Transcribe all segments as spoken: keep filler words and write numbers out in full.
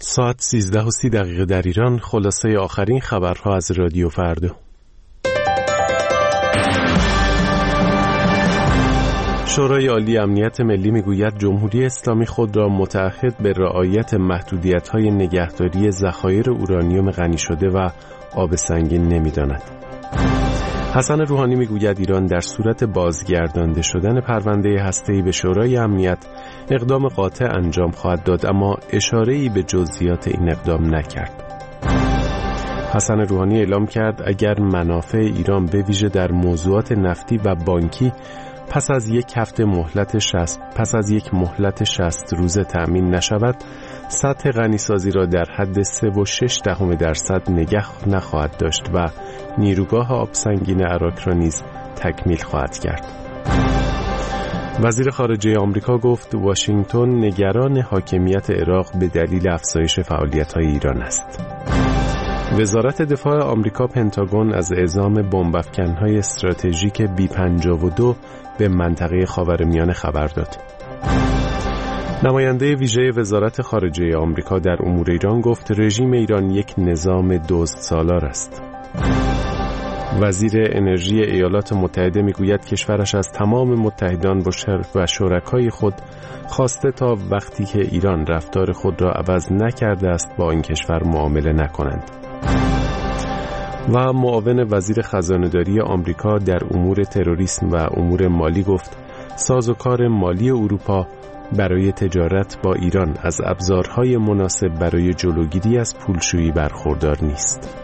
ساعت سیزده و سی دقیقه در ایران. خلاصه آخرین خبرها از رادیو فردا. شورای عالی امنیت ملی میگوید جمهوری اسلامی خود را متعهد به رعایت محدودیت‌های نگهداری ذخایر اورانیوم غنی شده و آب سنگین نمی‌داند. حسن روحانی میگوید ایران در صورت بازگردانده شدن پرونده هسته‌ای به شورای امنیت اقدام قاطع انجام خواهد داد، اما اشاره‌ای به جزئیات این اقدام نکرد. حسن روحانی اعلام کرد اگر منافع ایران به ویژه در موضوعات نفتی و بانکی پس از یک هفته مهلت شصت پس از یک مهلت شصت روزه تأمین نشود، سطح غنیسازی را در حد سه و شش دهم درصد نگه نخواهد داشت و نیروگاه آب سنگین عراق را نیز تکمیل خواهد کرد. وزیر خارجه آمریکا گفت واشنگتن نگران حاکمیت عراق به دلیل افزایش فعالیت‌های ایران است. وزارت دفاع آمریکا پنتاگون از اعزام بمب‌افکن‌های استراتژیک بی پنجاه و دو به منطقه خاورمیانه خبر داد. نماینده ویژه وزارت خارجه آمریکا در امور ایران گفت رژیم ایران یک نظام دزدسالار است. وزیر انرژی ایالات متحده میگوید کشورش از تمام متحدان و شرکای خود خواسته تا وقتی که ایران رفتار خود را عوض نکرده است با این کشور معامله نکنند. و معاون وزیر خزانه‌داری آمریکا در امور تروریسم و امور مالی گفت سازوکار مالی اروپا برای تجارت با ایران از ابزارهای مناسب برای جلوگیری از پولشویی برخوردار نیست.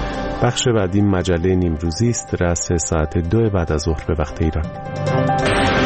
بخش بعدی مجله نیمروزی است، رأس ساعت دو بعد از ظهر به وقت ایران.